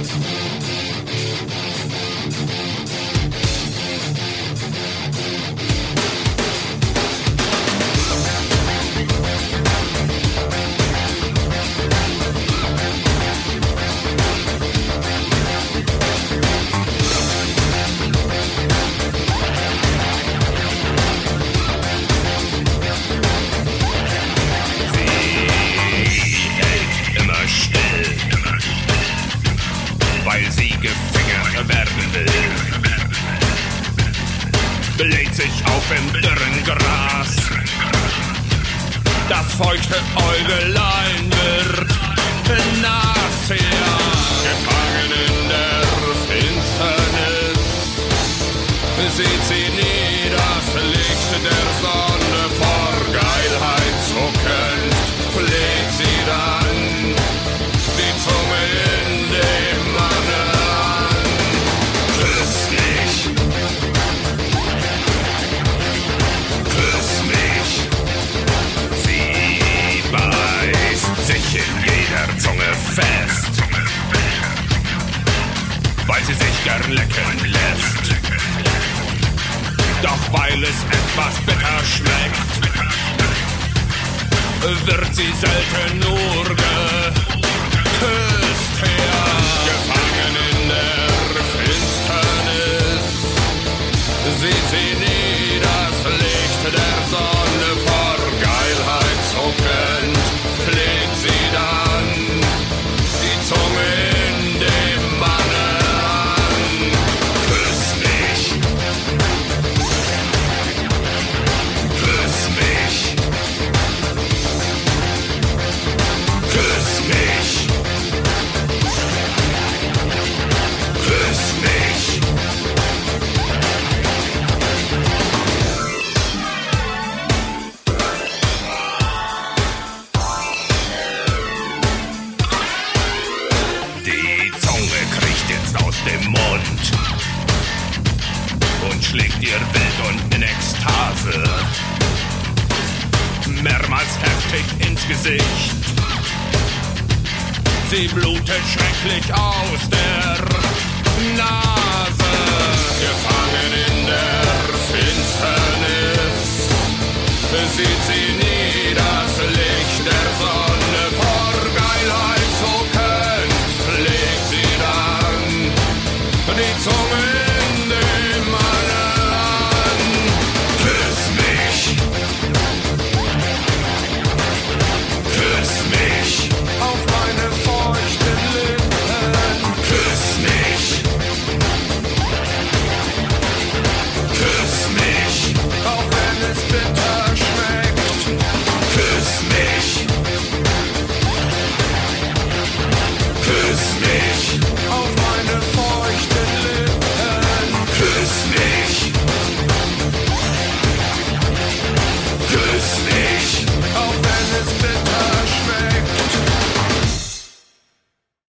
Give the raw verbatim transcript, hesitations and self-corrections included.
Bläht sich auf im dürren Gras. Das feuchte Äugelein wird nass, ja, gefangen in der Finsternis. Sieht sie nie das Licht der Sonne, vor Geilheit zuckend fleht sie dann die Zunge in dem Manne an. Küss mich, küss mich. Sie beißt sich in jeder Zunge fest, weil sie sich gern lecken lässt. Doch weil es etwas bitter schmeckt, wird sie selten nur geküsst, ja. Gefangen in der Finsternis sieht sie nie das Licht der Sonne, vor Geilheit zuckend fleht sie dann die Zunge in dem Manne an. Küss mich, küss mich, küss mich, küss mich. Die Zunge kriecht jetzt aus dem Mund und schlägt ihr wild und in Ekstase mehrmals heftig ins Gesicht. Sie blutet schrecklich aus der Nase, gefangen in der Finsternis sieht sie nie das Licht der Sonne, vor Geilheit zuckend legt sie dann die Zunge in dem Manne an. Küss mich, küss mich auf meine feuchten Lippen. Küss mich, küss mich, auch wenn es bitter schmeckt. Küss mich, küss mich.